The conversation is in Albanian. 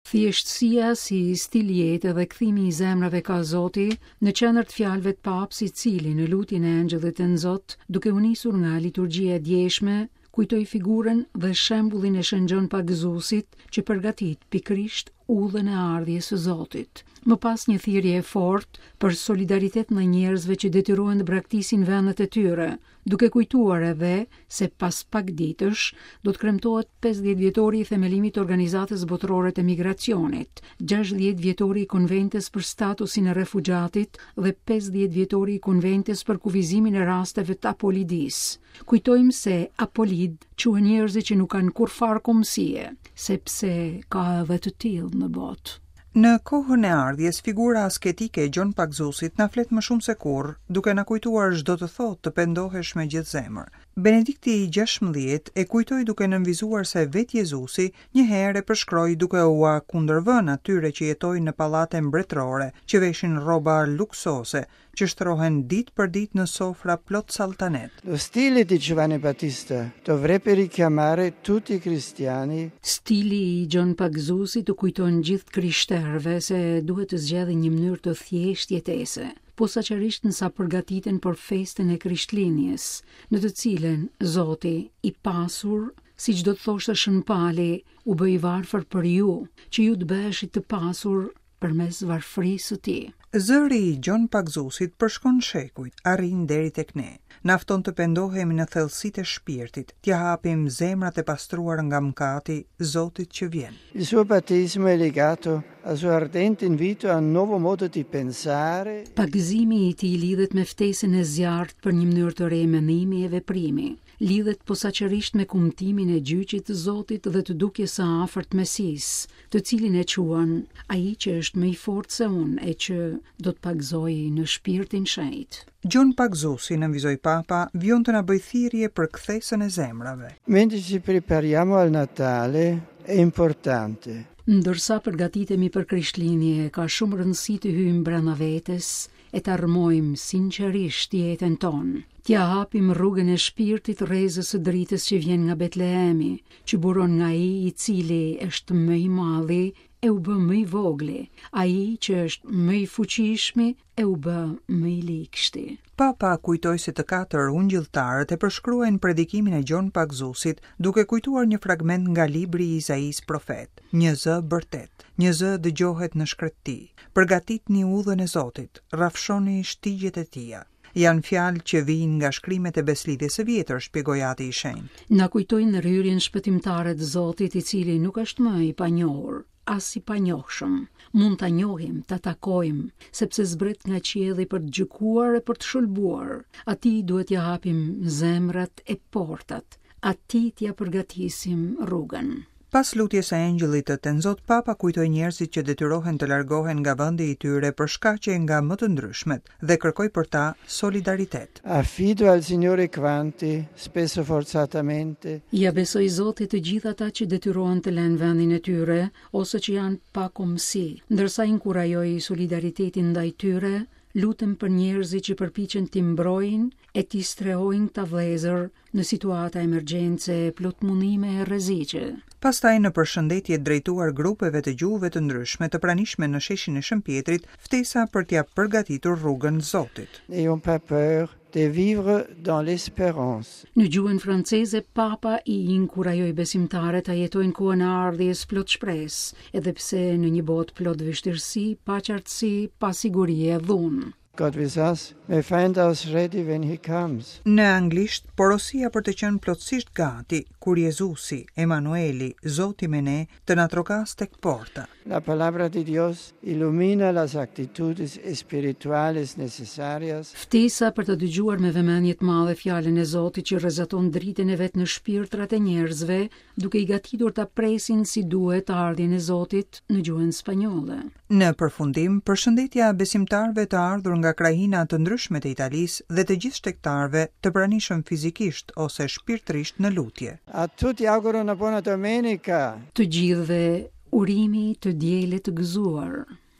Thjeshtësia si stil jete dhe kthimi I zemrave ka Zoti në qendër të fjalëve të Papës I cili në lutjen e Angjëllit të Nzot, duke u nisur nga liturgjia e djeshme, kujtoi figurën dhe shembullin e shëngjën pagëzuesit që përgatit pikërisht udhën e ardhjes së Zotit. Më pas një thirrje e fortë për solidaritet ndaj njerëzve që detyrohen të braktisin vendet e tyre, duke kujtuar edhe se pas pak ditësh do të kremtohet 50 vjetori I themelimit të Organizatës Botërore të Migracionit, 60 vjetori I Konventës për statusin e refugjatit dhe 50 vjetori I Konventës për kufizimin e rasteve të apolidis. Kujtojmë se apolid quhen njerëzit që nuk kanë kurfar kombësie, sepse ka edhe të tillë në botë. Në kohën e ardhjes, figura asketike e Gjon Pagzusit na flet më shumë se kurrë, duke na kujtuar çdo të thotë të pendohesh me gjithë zemër. Benedikti XVI e kujtoi duke nënvizuar se vetë Jezusi një herë e përshkroi duke u kundërvënë atyre që jetojnë në pallate mbretërore, që veshin rroba luksose, që shtrohen ditë për ditë në sofra plot saltanet. Lo stile di Giovanni Battista dovrebbe richiamare tutti I cristiani. Stili I Gjon Pagzusit të kujton gjithë krishterëve se duhet të zgjedhin një mënyrë të thjeshtë jetese, posaçërisht nësa përgatiten për festën e Krishtlindjes, në të cilën Zoti I pasur, siç do të thoshte Shën Pali, u bë I varfër për ju, që ju të beheshit të pasur përmes varfërisë së Tij. Zëri I Gjon Pagzusit përshkon shekujt, arrin deri tek ne. Na fton të pendohemi në thellësitë e shpirtit, t'ja hapim zemrat e pastruar nga mëkati Zotit që vjen. Il suo battesimo è legato al suo ardente invito a un nuovo modo di pensare. Pagëzimi I tij lidhet me ftesën e zjarrt për një mënyrë të re mendimi e veprimi. Lidhet posaçërisht me kumtimin e gjyqit të Zotit dhe të dukjes së afërt Mesis, të cilin e quan ai që është më I fortë se unë e që do të pagëzojë në shpirtin shenjtë. Gjon Pagzusi, nënvizoi Papa, vjon të na bëjë thirrje për kthesën e zemrave. Mentre ci prepariamo al Natale, è importante. Ndërsa përgatitemi për Krishtlindje, ka shumë rëndësi të hyjmë brenda vetes e të armojmë sinqerisht jetën tonë. T'ja hapim rrugën e shpirtit rrezës së dritës që vjen nga Betlehemi, që buron nga ai I cili është më I madhi e u bë më I vogli, ai që është më I fuqishmi e u bë më I likshti. Papa kujtoi se të katër ungjilltarët e përshkruajnë predikimin e Gjon Pagzusit duke kujtuar një fragment nga libri I Izais profet. Një zë bërtet, një zë dëgjohet në shkretëti. Përgatitni udhën e Zotit, rrafshoni shtigjet e Tija. Janë fjalë që vijnë nga shkrimet e Beslidhjes së vjetër, shpjegoi Ati I Shenjtë. Na kujtojnë rryrjen shpëtimtare të Zotit I cili nuk është më I panjohur, as I panjohshëm. Mund ta njohim, ta takojmë, sepse zbret nga qielli për të gjykuar e për të shëlbuar. Atij duhet ja hapim zemrat e portat, atij t'ja përgatisim rrugën. Pas lutjes së Angjëllit të Nzot, Papa kujtoi njerëzit që detyrohen të largohen nga vendi I tyre për shkaqe nga më të ndryshmet dhe kërkoi për ta solidaritet. Affido al Signore quanti, spesso forzatamente, Ja besoj Zotit të gjithë ata që detyrohen të lënë vendin e tyre ose që janë pa kombësi, ndërsa inkurajoi solidaritetin ndaj tyre. Lutem për njerëzit që përpiqen t'i mbrojnë e t'i strehojnë këta vëllezër në situata emergjence, plotmunime e rreziqe. Pastaj në përshëndetje drejtuar grupeve të gjuhëve të ndryshme të pranishme në sheshin e Shëmpjetrit, ftesa për t'ia përgatitur rrugën Zotit. n'ayons pas peur de vivre dans l'espérance. Në gjuhën franceze, Papa I inkurajoi besimtarët ta jetojnë kohën e ardhjes plot shpresë, edhe pse në një botë plot vështirësi, pa qartësi, pa siguri e dhunë. Gott will das, we find us ready when he comes. Në anglisht, porosia për të qenë plotësisht gati kur Jezusi, Emanueli, Zoti me ne, të na trokas tek porta. La palabra di Dios illumina las actitudes espirituales necesarias. Ftesa për të dëgjuar me vëmendje të madhe fjalën e Zotit që rrezaton dritën e vet në shpirtrat e njerëzve, duke I gatitur ta presin si duhet ardhjen e Zotit në gjuhën spanjolle. Në përfundim, përshëndetja besimtarëve të ardhur nga krajina të ndryshme të Italisë dhe të gjithë shtektarëve të pranishëm fizikisht ose shpirtërisht në lutje. A tutti auguro una buona domenica. Të gjithëve urimi të diele të gëzuar.